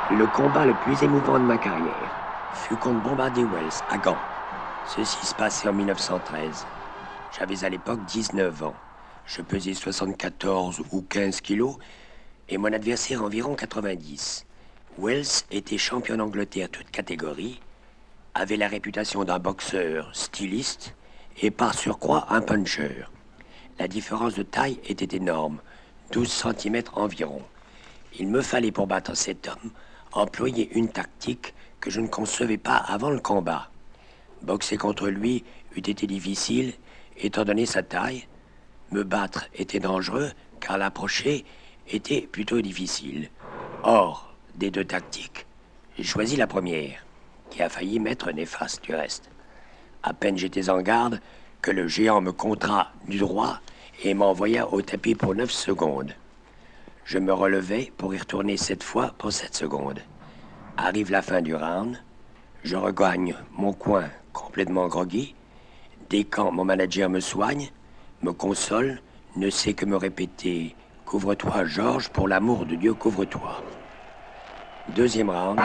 Le combat le plus émouvant de ma carrière fut contre Bombardier Wells à Gand. Ceci se passait en 1913. J'avais à l'époque 19 ans. Je pesais 74 ou 15 kilos et mon adversaire environ 90. Wells était champion d'Angleterre toute catégorie, avait la réputation d'un boxeur styliste et par surcroît un puncher. La différence de taille était énorme, 12 cm environ. Il me fallait pour battre cet homme employer une tactique que je ne concevais pas avant le combat. Boxer contre lui eût été difficile, étant donné sa taille. Me battre était dangereux, car l'approcher était plutôt difficile. Or, des deux tactiques, j'ai choisi la première, qui a failli m'être néfaste du reste. À peine j'étais en garde que le géant me contra du droit et m'envoya au tapis pour 9 secondes. Je me relevai pour y retourner 7 fois pour 7 secondes. Arrive la fin du round. Je regagne mon coin complètement groggy. Dès quand mon manager me soigne, me console, ne sait que me répéter « Couvre-toi, Georges, pour l'amour de Dieu, couvre-toi ». Deuxième round.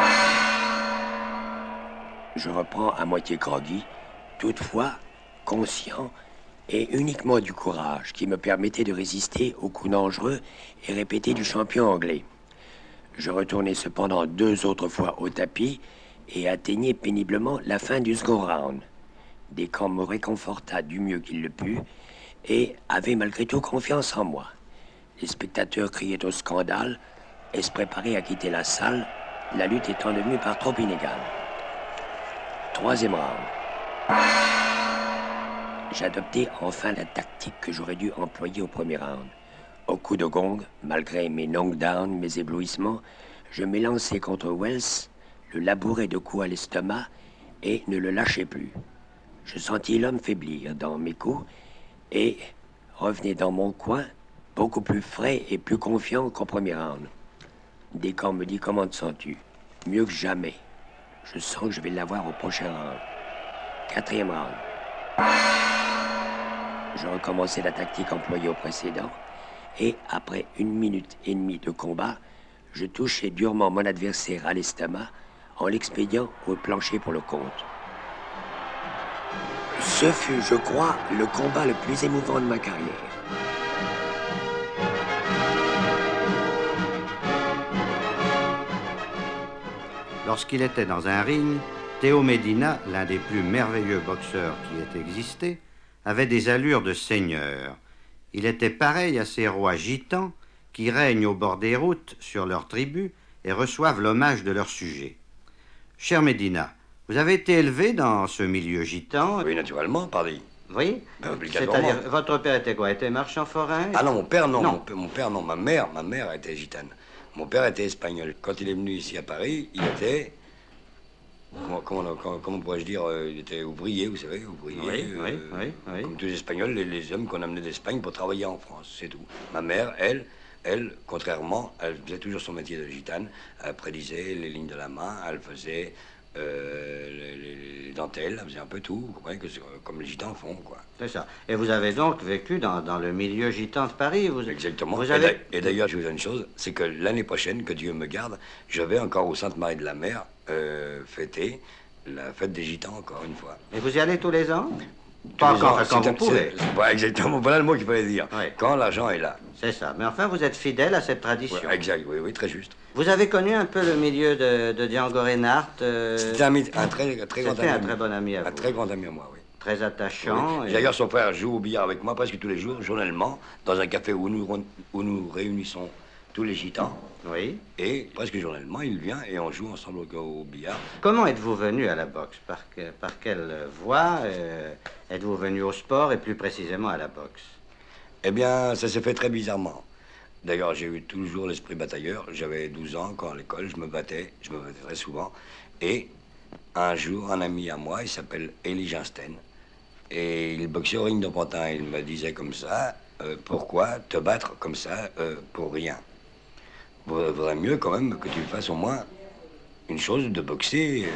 Je reprends à moitié groggy, toutefois conscient et uniquement du courage qui me permettait de résister aux coups dangereux et répétés du champion anglais. Je retournai cependant 2 autres fois au tapis et atteignai péniblement la fin du second round. Descamps me réconforta du mieux qu'il le put et avait malgré tout confiance en moi. Les spectateurs criaient au scandale et se préparaient à quitter la salle, la lutte étant devenue par trop inégale. Troisième round. J'adoptai enfin la tactique que j'aurais dû employer au premier round. Au coup de gong, malgré mes knockdowns, mes éblouissements, je m'élançai contre Wells, le labourai de coups à l'estomac et ne le lâchai plus. Je sentis l'homme faiblir dans mes coups et revenais dans mon coin, beaucoup plus frais et plus confiant qu'au premier round. Descamps me dit « Comment te sens-tu » ? Mieux que jamais. Je sens que je vais l'avoir au prochain round. Quatrième round. Je recommençai la tactique employée au précédent et, après 1 minute et demie de combat, je touchai durement mon adversaire à l'estomac en l'expédiant au plancher pour le compte. Ce fut, je crois, le combat le plus émouvant de ma carrière. Lorsqu'il était dans un ring, Théo Medina, l'un des plus merveilleux boxeurs qui ait existé, avait des allures de seigneur. Il était pareil à ces rois gitans qui règnent au bord des routes sur leurs tribus et reçoivent l'hommage de leurs sujets. Cher Medina, vous avez été élevé dans ce milieu gitan? Oui, naturellement, pardi. Oui? Obligatoirement. C'est-à-dire, votre père était quoi? Était marchand forain? Ah non, mon père, non. Mon père, non. Ma mère était gitane. Mon père était espagnol. Quand il est venu ici à Paris, il était... Comment pourrais-je dire? Il était ouvrier, vous savez, ouvrier. Oui. Comme tous les Espagnols, les hommes qu'on amenait d'Espagne pour travailler en France, c'est tout. Ma mère, elle, contrairement, elle faisait toujours son métier de gitane. Elle prédisait les lignes de la main, elle faisait les dentelles, elle faisait un peu tout, vous comprenez, comme les gitans font, quoi. C'est ça. Et vous avez donc vécu dans le milieu gitan de Paris? Exactement. Vous avez... Et d'ailleurs, je vous dis une chose, c'est que l'année prochaine, que Dieu me garde, je vais encore au Sainte-Marie de la Mer fêter la fête des gitans, encore une fois. Et vous y allez tous les ans? Pas quand vous pouvez. C'est pas exactement, voilà le mot qu'il fallait dire. Oui. Quand l'argent est là. C'est ça. Mais enfin, vous êtes fidèle à cette tradition. Ouais, exact, oui, très juste. Vous avez connu un peu le milieu de Django Reinhardt? C'était un très grand ami. Un très bon ami à vous. Un très grand ami à moi, oui. Très attachant. Oui. D'ailleurs, son frère joue au billard avec moi presque tous les jours, journellement, dans un café où nous réunissons tous les gitans. Oui. Et presque journellement, il vient et on joue ensemble au billard. Comment êtes-vous venu à la boxe? Par quelle voie êtes-vous venu au sport et plus précisément à la boxe? Eh bien, ça s'est fait très bizarrement. D'ailleurs, j'ai eu toujours l'esprit batailleur. J'avais 12 ans quand à l'école, je me battais très souvent. Et un jour, un ami à moi, il s'appelle Élie Ginsten, et il boxait au ring de Pantin. Il me disait comme ça, pourquoi te battre comme ça pour rien? Vaudrait mieux quand même que tu fasses au moins une chose de boxer,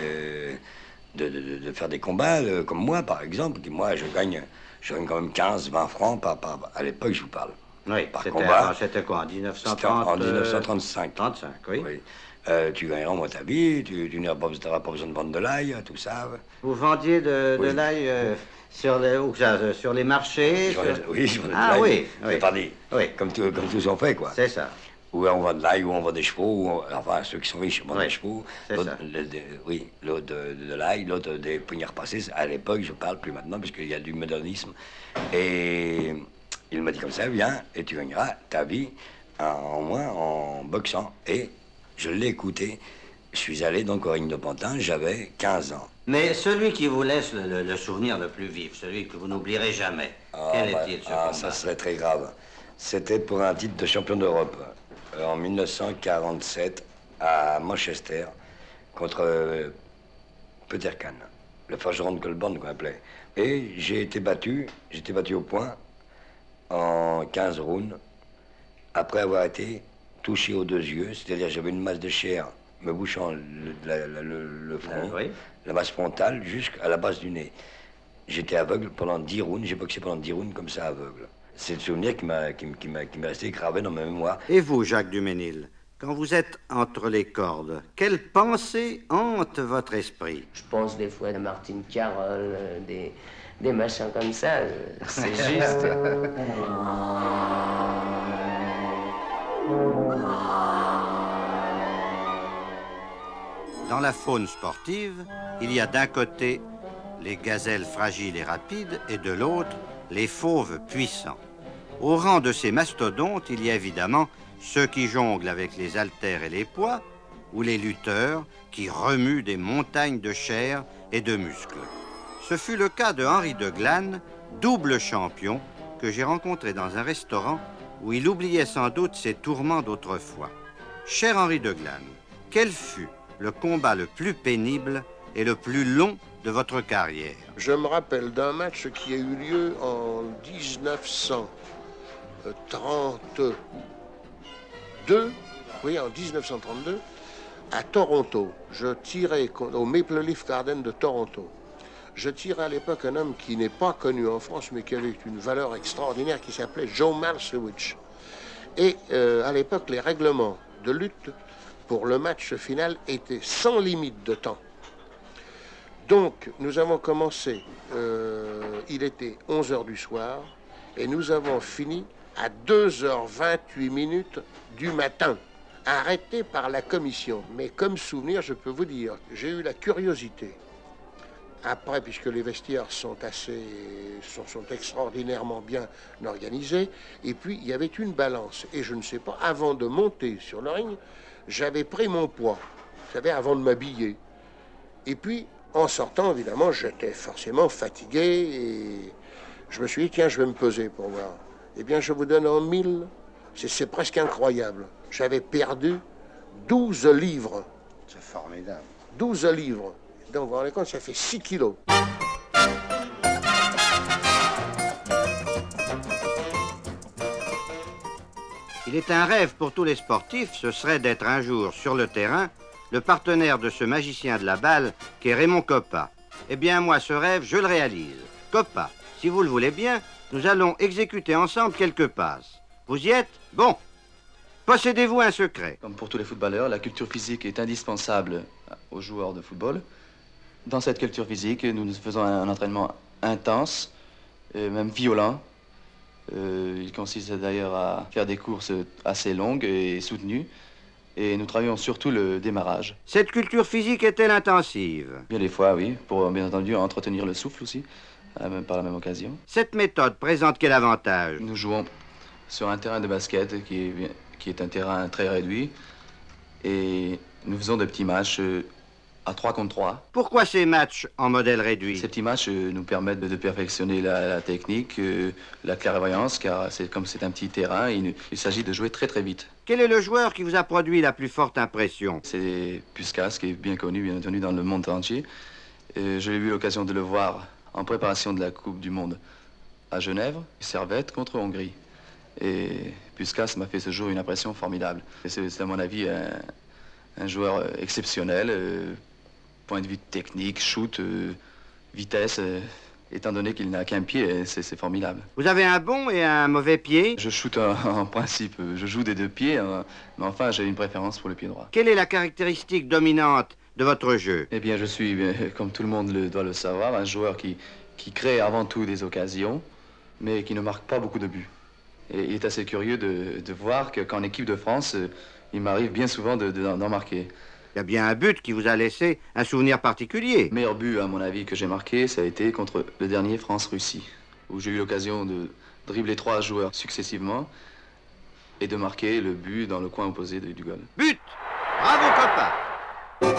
de faire des combats comme moi, par exemple. Moi, je gagne quand même 15-20 francs à l'époque, je vous parle. Oui, par combat. C'était quoi, en 1930? C'était en 1935. 35, oui. Tu gagneras moins ta vie, tu n'auras pas besoin de vendre de l'ail, tout ça. Vous vendiez de Oui. l'ail sur les marchés Oui, je vendais de Ah l'ail. oui, C'est oui. pas dit. Oui. Comme tous ont fait, quoi. C'est ça. Ou on vend de l'ail, ou on vend des chevaux, enfin, ceux qui sont riches vendent Oui, des chevaux. c'est L'autre, ça. oui, l'autre de l'ail, l'autre des poignets repassés. À l'époque, je parle plus maintenant, parce qu'il y a du modernisme. Et il m'a dit comme ça, viens, et tu gagneras ta vie en moins en boxant. Et je l'ai écouté. Je suis allé donc au ring de Pantin, j'avais 15 ans. Mais celui qui vous laisse le souvenir le plus vif, celui que vous n'oublierez jamais, quel est-il, ce combat? Ça serait très grave. C'était pour un titre de champion d'Europe en 1947 à Manchester contre Peter Kahn, le forgeron de Colborne qu'on appelait. Et j'étais battu au point en 15 rounds après avoir été touché aux 2 yeux, c'est-à-dire j'avais une masse de chair me bouchant le front, Oui. la masse frontale jusqu'à la base du nez. J'étais aveugle pendant 10 rounds, j'ai boxé pendant 10 rounds comme ça aveugle. C'est le souvenir qui m'est resté gravé dans ma mémoire. Et vous, Jacques Duménil, quand vous êtes entre les cordes, quelle pensée hante votre esprit? Je pense des fois à Martine Carole, des machins comme ça, c'est juste. Dans la faune sportive, il y a d'un côté les gazelles fragiles et rapides et de l'autre les fauves puissants. Au rang de ces mastodontes, il y a évidemment ceux qui jonglent avec les haltères et les poids ou les lutteurs qui remuent des montagnes de chair et de muscles. Ce fut le cas de Henri de Glane, double champion, que j'ai rencontré dans un restaurant où il oubliait sans doute ses tourments d'autrefois. Cher Henri de Glane, quel fut le combat le plus pénible et le plus long de votre carrière? Je me rappelle d'un match qui a eu lieu en 1932. Oui, en 1932, à Toronto. Je tirais au Maple Leaf Garden de Toronto. Je tirais à l'époque un homme qui n'est pas connu en France, mais qui avait une valeur extraordinaire, qui s'appelait Joe Malsewicz. Et à l'époque, les règlements de lutte pour le match final étaient sans limite de temps. Donc, nous avons commencé, il était 11h du soir, et nous avons fini à 2h28 du matin, arrêté par la commission. Mais comme souvenir, je peux vous dire, j'ai eu la curiosité. Après, puisque les vestiaires sont extraordinairement bien organisés, et puis il y avait une balance. Et je ne sais pas, avant de monter sur le ring, j'avais pris mon poids, vous savez, avant de m'habiller. Et puis, en sortant, évidemment, j'étais forcément fatigué, et je me suis dit, tiens, je vais me peser pour voir. Eh bien, je vous donne en 1000, c'est presque incroyable. J'avais perdu 12 livres. C'est formidable. 12 livres. Donc, vous vous rendez compte, ça fait 6 kilos. Il est un rêve pour tous les sportifs, ce serait d'être un jour sur le terrain le partenaire de ce magicien de la balle qu'est Raymond Coppa. Eh bien, moi, ce rêve, je le réalise. Coppa, si vous le voulez bien, nous allons exécuter ensemble quelques passes. Vous y êtes? Bon. Possédez-vous un secret? Comme pour tous les footballeurs, la culture physique est indispensable aux joueurs de football. Dans cette culture physique, nous faisons un entraînement intense, même violent. Il consiste d'ailleurs à faire des courses assez longues et soutenues. Et nous travaillons surtout le démarrage. Cette culture physique est-elle intensive? Bien des fois, oui, pour bien entendu entretenir le souffle aussi, par la même occasion. Cette méthode présente quel avantage? Nous jouons sur un terrain de basket qui est un terrain très réduit. Et nous faisons de petits matchs à 3 contre 3. Pourquoi ces matchs en modèle réduit? Ces petits matchs nous permettent de perfectionner la technique, la clairvoyance, car comme c'est un petit terrain, il s'agit de jouer très très vite. Quel est le joueur qui vous a produit la plus forte impression? C'est Puskás, qui est bien connu, bien entendu, dans le monde entier. J'ai eu l'occasion de le voir en préparation de la Coupe du Monde à Genève, Servette contre Hongrie. Et Puskás m'a fait ce jour une impression formidable. C'est à mon avis un joueur exceptionnel. Point de vue technique, shoot, vitesse, étant donné qu'il n'a qu'un pied, c'est formidable. Vous avez un bon et un mauvais pied. Je shoot en principe, je joue des deux pieds, mais enfin j'ai une préférence pour le pied droit. Quelle est la caractéristique dominante de votre jeu? Eh bien, je suis, comme tout le monde doit le savoir, un joueur qui crée avant tout des occasions, mais qui ne marque pas beaucoup de buts. Et il est assez curieux de voir qu'en équipe de France, il m'arrive bien souvent d'en marquer. Il y a bien un but qui vous a laissé un souvenir particulier. Le meilleur but, à mon avis, que j'ai marqué, ça a été contre le dernier France-Russie, où j'ai eu l'occasion de dribbler 3 joueurs successivement et de marquer le but dans le coin opposé du goal. But! Bravo, copain!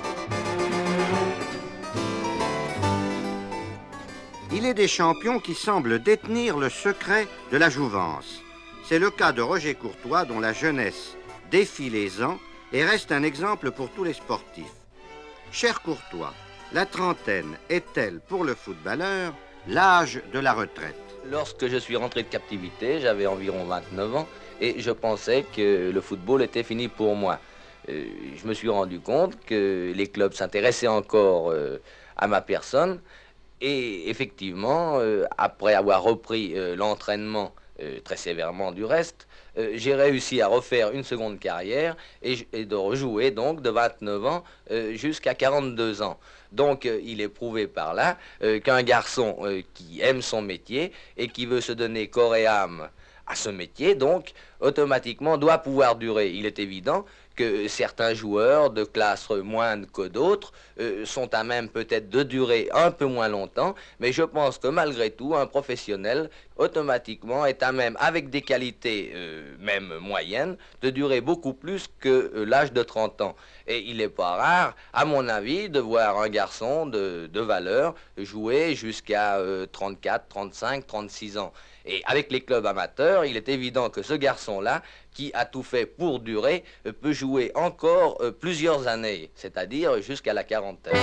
Il est des champions qui semblent détenir le secret de la jouvence. C'est le cas de Roger Courtois, dont la jeunesse défie les ans et reste un exemple pour tous les sportifs. Cher Courtois, la trentaine est-elle pour le footballeur l'âge de la retraite? Lorsque je suis rentré de captivité, j'avais environ 29 ans et je pensais que le football était fini pour moi. Je me suis rendu compte que les clubs s'intéressaient encore à ma personne et effectivement, après avoir repris l'entraînement très sévèrement du reste, j'ai réussi à refaire une seconde carrière et de rejouer donc de 29 ans jusqu'à 42 ans. Donc il est prouvé par là qu'un garçon qui aime son métier et qui veut se donner corps et âme à ce métier, donc automatiquement doit pouvoir durer. Il est évident que certains joueurs de classe moindre que d'autres sont à même peut-être de durer un peu moins longtemps, mais je pense que malgré tout, un professionnel automatiquement est à même, avec des qualités même moyennes, de durer beaucoup plus que l'âge de 30 ans. Et il n'est pas rare, à mon avis, de voir un garçon de valeur jouer jusqu'à 34, 35, 36 ans. Et avec les clubs amateurs, il est évident que ce garçon-là, qui a tout fait pour durer, peut jouer encore plusieurs années, c'est-à-dire jusqu'à la quarantaine.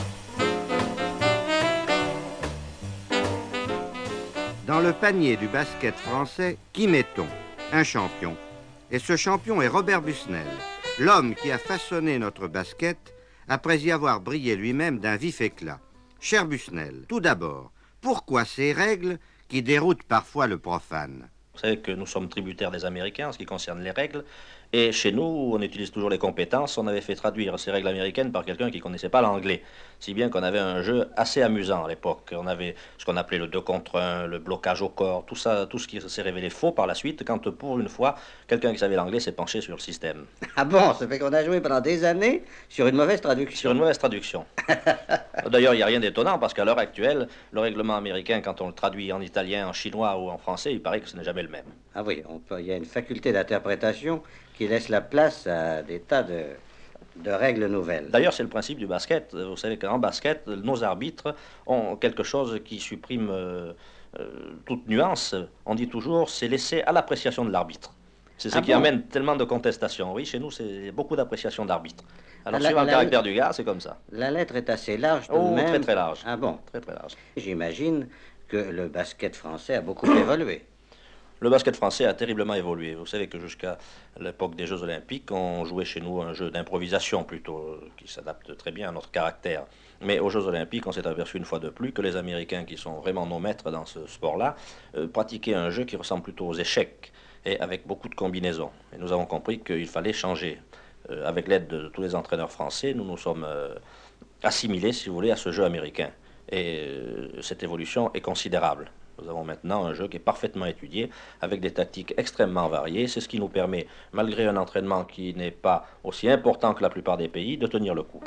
Dans le panier du basket français, qui mettons? Un champion. Et ce champion est Robert Busnel, l'homme qui a façonné notre basket après y avoir brillé lui-même d'un vif éclat. Cher Busnel, tout d'abord, pourquoi ces règles qui déroutent parfois le profane? Vous savez que nous sommes tributaires des Américains en ce qui concerne les règles. Et chez nous, on utilise toujours les compétences. On avait fait traduire ces règles américaines par quelqu'un qui ne connaissait pas l'anglais. Si bien qu'on avait un jeu assez amusant à l'époque. On avait ce qu'on appelait le 2 contre 1, le blocage au corps, tout ça, tout ce qui s'est révélé faux par la suite, quand pour une fois, quelqu'un qui savait l'anglais s'est penché sur le système. Ah bon, ça fait qu'on a joué pendant des années sur une mauvaise traduction. Sur une mauvaise traduction. D'ailleurs, il n'y a rien d'étonnant, parce qu'à l'heure actuelle, le règlement américain, quand on le traduit en italien, en chinois ou en français, il paraît que ce n'est jamais le même. Ah oui, il y a une faculté d'interprétation qui laisse la place à des tas de règles nouvelles. D'ailleurs, c'est le principe du basket. Vous savez qu'en basket, nos arbitres ont quelque chose qui supprime toute nuance. On dit toujours, c'est laissé à l'appréciation de l'arbitre. C'est ce qui amène tellement de contestations. Oui, chez nous, c'est beaucoup d'appréciation d'arbitre. Alors, suivant le caractère du gars, c'est comme ça. La lettre est assez large, tout de même. Très, très large. Ah bon? Très, très large. J'imagine que le basket français a beaucoup évolué. Le basket français a terriblement évolué. Vous savez que jusqu'à l'époque des Jeux Olympiques, on jouait chez nous un jeu d'improvisation plutôt, qui s'adapte très bien à notre caractère. Mais aux Jeux Olympiques, on s'est aperçu une fois de plus que les Américains, qui sont vraiment nos maîtres dans ce sport-là, pratiquaient un jeu qui ressemble plutôt aux échecs, et avec beaucoup de combinaisons. Et nous avons compris qu'il fallait changer. Avec l'aide de tous les entraîneurs français, nous nous sommes assimilés, si vous voulez, à ce jeu américain. Et cette évolution est considérable. Nous avons maintenant un jeu qui est parfaitement étudié, avec des tactiques extrêmement variées. C'est ce qui nous permet, malgré un entraînement qui n'est pas aussi important que la plupart des pays, de tenir le coup.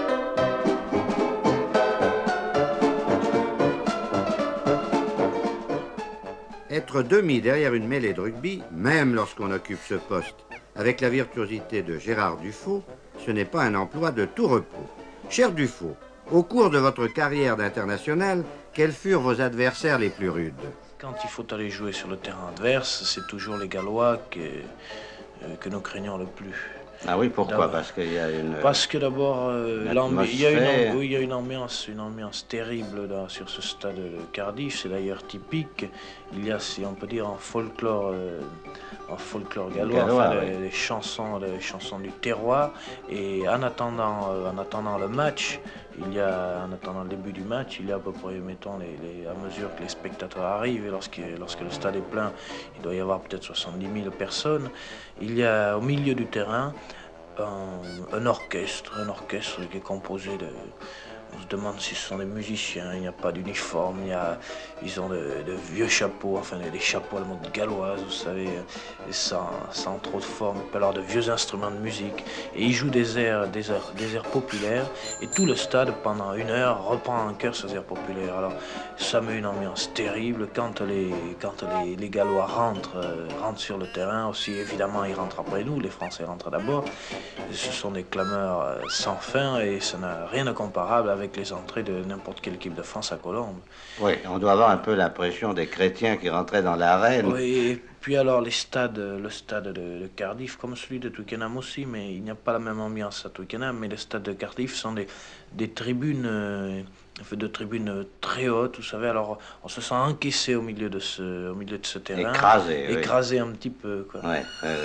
Être demi derrière une mêlée de rugby, même lorsqu'on occupe ce poste, avec la virtuosité de Gérard Dufaux, ce n'est pas un emploi de tout repos. Cher Dufaux, au cours de votre carrière d'international, quels furent vos adversaires les plus rudes? Quand il faut aller jouer sur le terrain adverse, c'est toujours les Gallois que nous craignons le plus. Ah oui, pourquoi? Parce qu'il y a une... Parce que d'abord, il y a une ambiance terrible là, sur ce stade de Cardiff. C'est d'ailleurs typique. Il y a, si on peut dire, un folklore gallois, les chansons du terroir. Et en attendant le match, il y a, en attendant le début du match, il y a à peu près, mettons, à mesure que les spectateurs arrivent, et lorsque le stade est plein, il doit y avoir peut-être 70 000 personnes, il y a au milieu du terrain un orchestre qui est composé de... On se demande si ce sont des musiciens, il n'y a pas d'uniforme, ils ont de vieux chapeaux, enfin des chapeaux à la mode galloise, vous savez, sans trop de forme, alors de vieux instruments de musique. Et ils jouent des airs populaires, et tout le stade, pendant 1 heure, reprend en chœur ces airs populaires. Alors ça met une ambiance terrible. Quand les Gallois rentrent sur le terrain, aussi évidemment ils rentrent après nous, les Français rentrent d'abord. Ce sont des clameurs sans fin, et ça n'a rien de comparable avec les entrées de n'importe quelle équipe de France à Colombes. Oui, on doit avoir un peu l'impression des chrétiens qui rentraient dans l'arène. Oui, et puis alors le stade de Cardiff, comme celui de Twickenham aussi, mais il n'y a pas la même ambiance à Twickenham, mais les stades de Cardiff sont des tribunes, de tribunes très hautes, vous savez, alors on se sent encaissé au milieu de ce terrain. Écrasé un petit peu, quoi. Oui.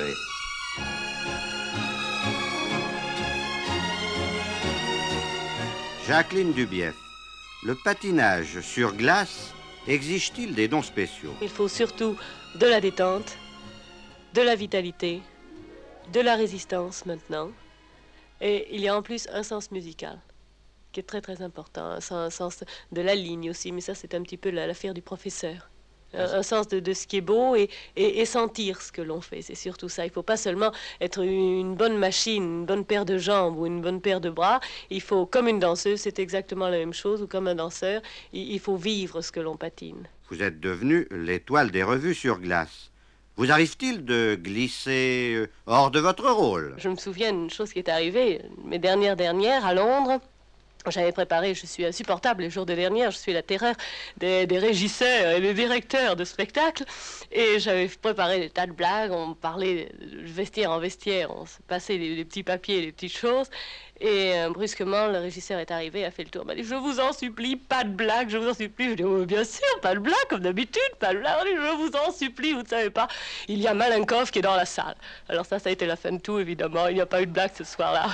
Jacqueline Dubief, le patinage sur glace exige-t-il des dons spéciaux? Il faut surtout de la détente, de la vitalité, de la résistance maintenant. Et il y a en plus un sens musical qui est très très important, un sens de la ligne aussi, mais ça c'est un petit peu l'affaire du professeur. Un sens de ce qui est beau et sentir ce que l'on fait, c'est surtout ça. Il ne faut pas seulement être une bonne machine, une bonne paire de jambes ou une bonne paire de bras. Il faut, comme une danseuse, c'est exactement la même chose, ou comme un danseur, il faut vivre ce que l'on patine. Vous êtes devenue l'étoile des revues sur glace. Vous arrive-t-il de glisser hors de votre rôle? Je me souviens d'une chose qui est arrivée, mes dernières à Londres. J'avais préparé, je suis insupportable les jours de dernière, je suis la terreur des régisseurs et des directeurs de spectacles. Et j'avais préparé des tas de blagues, on parlait de vestiaire en vestiaire, on se passait des petits papiers, des petites choses. Et brusquement, le régisseur est arrivé, a fait le tour, m'a dit « Je vous en supplie, pas de blague, je vous en supplie. » Je dis oh, « Bien sûr, pas de blague, comme d'habitude, pas de blague. » On dit « Je vous en supplie, vous ne savez pas, il y a Malenkov qui est dans la salle. » Alors ça a été la fin de tout, évidemment, il n'y a pas eu de blague ce soir-là.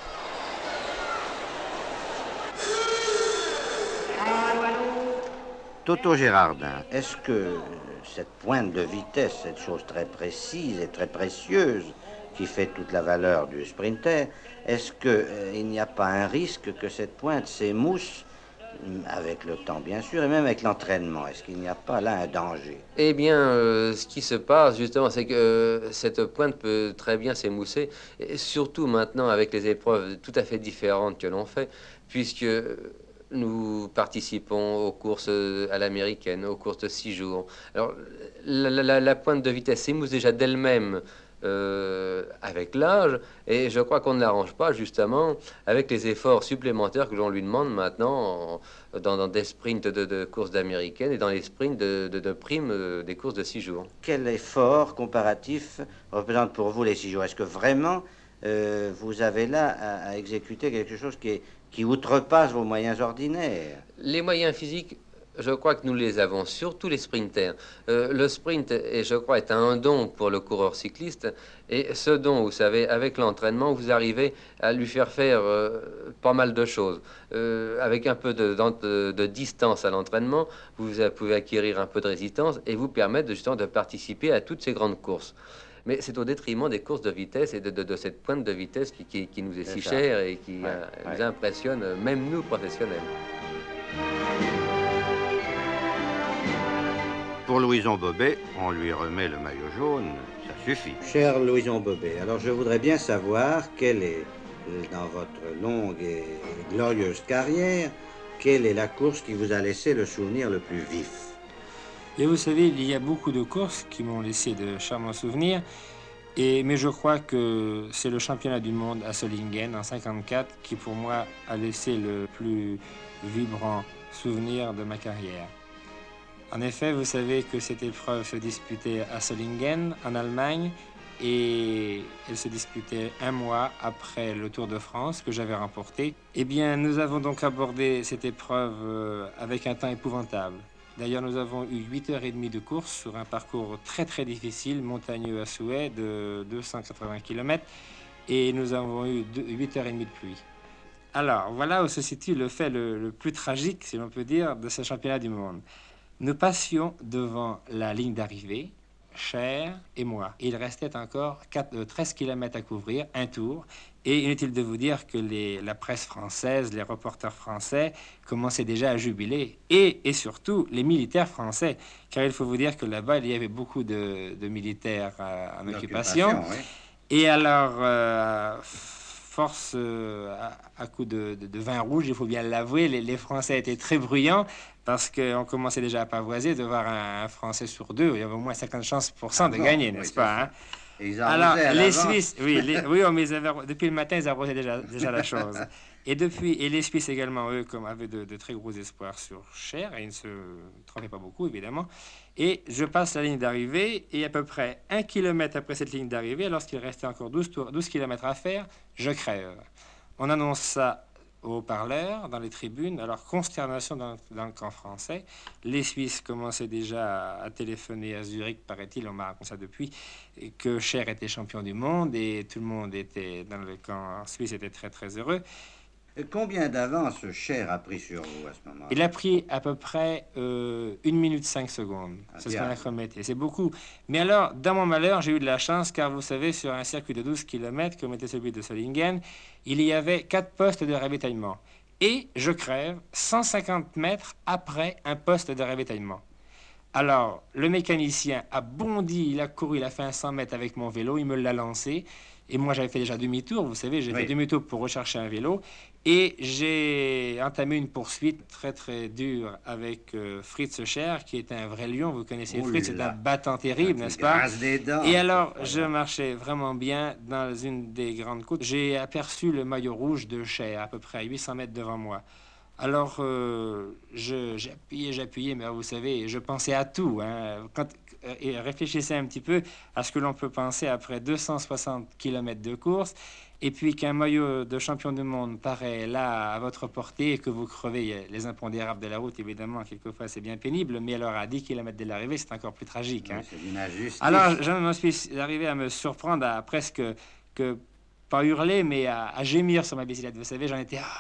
Toto Gérardin, est-ce que cette pointe de vitesse, cette chose très précise et très précieuse qui fait toute la valeur du sprinter, est-ce qu'il n'y a pas un risque que cette pointe s'émousse avec le temps, bien sûr, et même avec l'entraînement? Est-ce qu'il n'y a pas là un danger? Eh bien, ce qui se passe, justement, c'est que cette pointe peut très bien s'émousser, et surtout maintenant avec les épreuves tout à fait différentes que l'on fait, puisque nous participons aux courses à l'américaine, aux courses de 6 jours. Alors, la pointe de vitesse s'émousse déjà d'elle-même avec l'âge, et je crois qu'on ne l'arrange pas justement avec les efforts supplémentaires que l'on lui demande maintenant dans des sprints de courses d'américaine et dans les sprints de primes des courses de 6 jours. Quel effort comparatif représente pour vous les 6 jours? Est-ce que vraiment vous avez là à exécuter quelque chose qui outrepasse vos moyens ordinaires? Les moyens physiques, je crois que nous les avons, surtout les sprinters. Le sprint, je crois, est un don pour le coureur cycliste. Et ce don, vous savez, avec l'entraînement, vous arrivez à lui faire pas mal de choses. Avec un peu de distance à l'entraînement, vous pouvez acquérir un peu de résistance et vous permettre justement de participer à toutes ces grandes courses. Mais c'est au détriment des courses de vitesse et de cette pointe de vitesse qui nous est si chère et qui nous impressionne, même nous, professionnels. Pour Louison Bobet, on lui remet le maillot jaune, ça suffit. Cher Louison Bobet, alors je voudrais bien savoir quelle est, dans votre longue et glorieuse carrière, quelle est la course qui vous a laissé le souvenir le plus vif? Et vous savez, il y a beaucoup de courses qui m'ont laissé de charmants souvenirs, mais je crois que c'est le championnat du monde à Solingen en 1954 qui, pour moi, a laissé le plus vibrant souvenir de ma carrière. En effet, vous savez que cette épreuve se disputait à Solingen, en Allemagne, et elle se disputait 1 mois après le Tour de France que j'avais remporté. Eh bien, nous avons donc abordé cette épreuve avec un temps épouvantable. D'ailleurs, nous avons eu 8h30 de course sur un parcours très très difficile, montagneux à souhait, de 280 km, et nous avons eu 8h30 de pluie. Alors, voilà où se situe le fait le plus tragique, si l'on peut dire, de ce championnat du monde. Nous passions devant la ligne d'arrivée, Cher et moi. Il restait encore 13 km à couvrir, un tour. Et inutile de vous dire que la presse française, les reporters français commençaient déjà à jubiler. Et surtout, les militaires français. Car il faut vous dire que là-bas, il y avait beaucoup de militaires en occupation. Oui. Et alors, force à coup de vin rouge, il faut bien l'avouer, les Français étaient très bruyants parce qu'on commençait déjà à pavoiser de voir un Français sur deux. Il y avait au moins 50% de gagner, n'est-ce pas, hein? Alors, les Suisses, mais depuis le matin, ils arrosaient déjà la chose. Et les Suisses également, eux, avaient de très gros espoirs sur Cher, et ils ne se trompaient pas beaucoup, évidemment. Et je passe la ligne d'arrivée, et à peu près 1 kilomètre après cette ligne d'arrivée, lorsqu'il restait encore 12 kilomètres à faire, je crève. On annonce ça aux haut-parleurs, dans les tribunes. Alors, consternation dans le camp français. Les Suisses commençaient déjà à téléphoner à Zurich, paraît-il, on m'a raconté ça depuis, que Cher était champion du monde, et tout le monde était dans le camp suisse était très, très heureux. Et combien d'avance Cher a pris sur vous à ce moment-là? Il a pris à peu près 1 minute 5 secondes. C'est ce qu'on a chromété. C'est beaucoup. Mais alors, dans mon malheur, j'ai eu de la chance, car vous savez, sur un circuit de 12 km, comme était celui de Solingen, il y avait 4 postes de ravitaillement. Et je crève 150 mètres après un poste de ravitaillement. Alors, le mécanicien a bondi, il a couru, il a fait un 100 mètres avec mon vélo, il me l'a lancé. Et moi, j'avais fait déjà demi-tour, vous savez, j'ai fait demi-tour pour rechercher un vélo. Et j'ai entamé une poursuite très, très dure avec Fritz Cher, qui était un vrai lion. Vous connaissez Fritz, c'est un battant terrible, n'est-ce pas? Et alors, je marchais vraiment bien dans une des grandes côtes. J'ai aperçu le maillot rouge de Cher, à peu près à 800 mètres devant moi. Alors, j'appuyais, mais vous savez, je pensais à tout. Hein. Et réfléchissez un petit peu à ce que l'on peut penser après 260 km de course, et puis qu'un maillot de champion du monde paraît là, à votre portée, et que vous crevez les impondérables de la route, évidemment, quelquefois c'est bien pénible, mais alors à 10 km de l'arrivée, c'est encore plus tragique. Hein. C'est une injustice. Alors, j'en suis arrivé à me surprendre à presque pas hurler, mais à gémir sur ma bicyclette. Vous savez,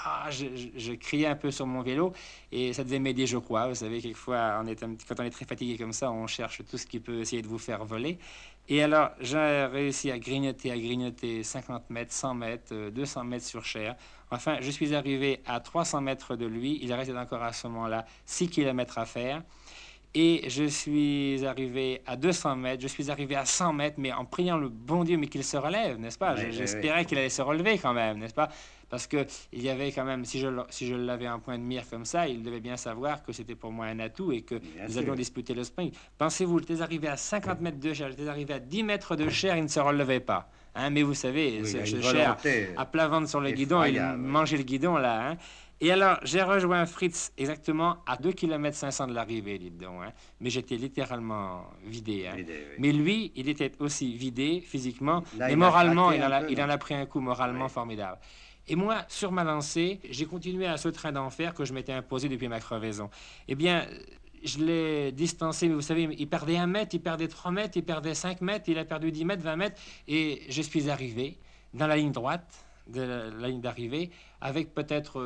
je criais un peu sur mon vélo, et ça devait m'aider, je crois. Vous savez, quelquefois, quand on est très fatigué comme ça, on cherche tout ce qui peut essayer de vous faire voler. Et alors, j'ai réussi à grignoter 50 mètres, 100 mètres, 200 mètres sur Cher. Enfin, je suis arrivé à 300 mètres de lui. Il restait encore à ce moment-là 6 km à faire. Et je suis arrivé à 200 mètres, je suis arrivé à 100 mètres, mais en priant le bon Dieu, mais qu'il se relève, n'est-ce pas? J'espérais qu'il allait se relever quand même, n'est-ce pas? Parce qu'il y avait quand même, si je l'avais en point de mire comme ça, il devait bien savoir que c'était pour moi un atout et que nous allions disputer le sprint. Pensez-vous, j'étais arrivé à 50 mètres de Cher, j'étais arrivé à 10 mètres de Cher, il ne se relevait pas. Hein, mais vous savez, ce Cher, à plat ventre sur le guidon, il mangeait le guidon là. Hein. Et alors, j'ai rejoint Fritz exactement à 2 km 500 de l'arrivée, dites donc. Hein. Mais j'étais littéralement vidé. Hein. Mais lui, il était aussi vidé physiquement. Là, mais moralement, il en a pris un coup moralement formidable. Et moi, sur ma lancée, j'ai continué à ce train d'enfer que je m'étais imposé depuis ma crevaison. Eh bien, je l'ai distancé, mais vous savez, il perdait 1 mètre, il perdait 3 mètres, il perdait 5 mètres, il a perdu 10 mètres, 20 mètres. Et je suis arrivé dans la ligne droite de la ligne d'arrivée, avec peut-être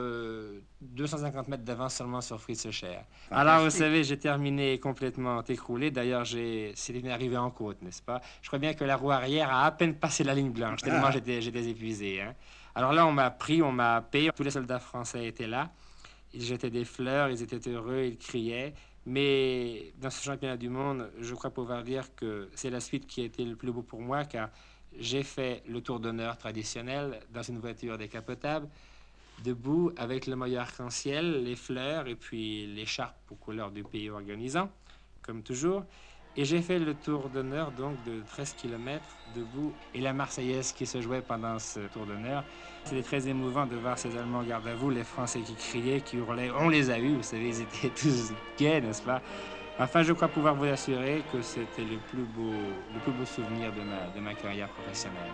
250 mètres d'avance seulement sur Fritz Cher. Alors, vous savez, j'ai terminé complètement écroulé. D'ailleurs, c'était une arrivée en côte, n'est-ce pas? Je crois bien que la roue arrière a à peine passé la ligne blanche, tellement j'étais épuisé. Hein. Alors là, on m'a pris, on m'a happé. Tous les soldats français étaient là. Ils jetaient des fleurs, ils étaient heureux, ils criaient. Mais dans ce championnat du monde, je crois pouvoir dire que c'est la suite qui a été le plus beau pour moi, car j'ai fait le tour d'honneur traditionnel dans une voiture décapotable, debout avec le maillot arc-en-ciel, les fleurs et puis l'écharpe aux couleurs du pays organisant, comme toujours. Et j'ai fait le tour d'honneur donc de 13 km debout et la Marseillaise qui se jouait pendant ce tour d'honneur. C'était très émouvant de voir ces Allemands garde à vous, les Français qui criaient, qui hurlaient. On les a eus, vous savez, ils étaient tous gais, n'est-ce pas? Enfin, je crois pouvoir vous assurer que c'était le plus beau souvenir de ma carrière professionnelle.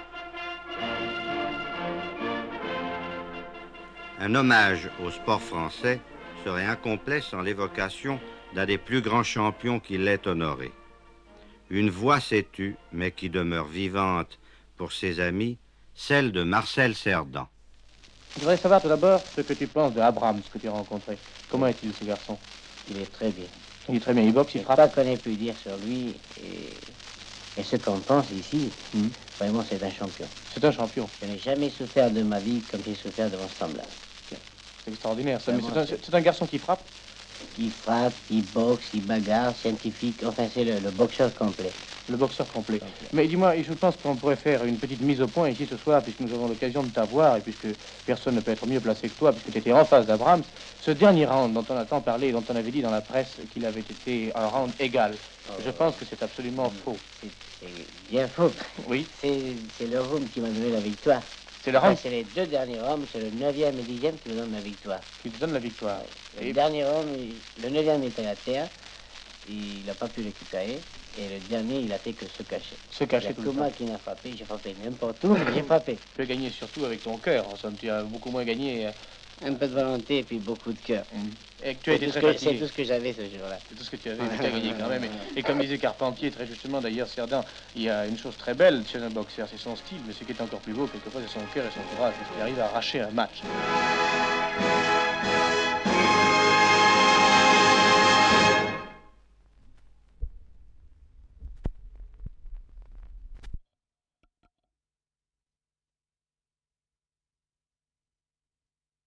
Un hommage au sport français serait incomplet sans l'évocation d'un des plus grands champions qui l'ait honoré. Une voix s'est tue, mais qui demeure vivante pour ses amis, celle de Marcel Cerdan. Je voudrais savoir tout d'abord ce que tu penses de Abrams, que tu as rencontré. Comment est-il, ce garçon? Il est très bien. Il est très bien, il boxe, il frappe. Pas qu'on ait pu dire sur lui et ce qu'on pense ici, vraiment c'est un champion. C'est un champion. Je n'ai jamais souffert de ma vie comme j'ai souffert de mon semblable. C'est extraordinaire, ça. Mais c'est un garçon qui frappe? Il frappe, il boxe, il bagarre, scientifique, enfin c'est le boxeur complet. Le boxeur complet. Mais dis-moi, je pense qu'on pourrait faire une petite mise au point ici ce soir, puisque nous avons l'occasion de t'avoir, et puisque personne ne peut être mieux placé que toi, puisque tu étais en face d'Abrams. Ce dernier round dont on a tant parlé, dont on avait dit dans la presse qu'il avait été un round égal, je pense que c'est absolument faux. C'est bien faux. Oui. C'est le round qui m'a donné la victoire. C'est le round? C'est les deux derniers rounds, c'est le 9e et 10e qui me donnent la victoire. Qui te donne la victoire. Le dernier round, le 9e était à terre, il n'a pas pu récupérer. Et le dernier, il a fait que se cacher. Se cacher tout le temps. C'est moi qui n'a frappé, j'ai frappé n'importe où, mais j'ai frappé. Tu as gagné surtout avec ton cœur, en somme. Tu as beaucoup moins gagné. Un peu de volonté et puis beaucoup de cœur. Et tu as été très fatigué. C'est tout ce que j'avais ce jour-là. C'est tout ce que tu avais, mais tu as gagné quand même. Et comme disait Carpentier, très justement d'ailleurs, Cerdan, il y a une chose très belle chez un boxeur, c'est son style, mais ce qui est encore plus beau, quelquefois, c'est son cœur et son courage, parce qu'il arrive à arracher un match.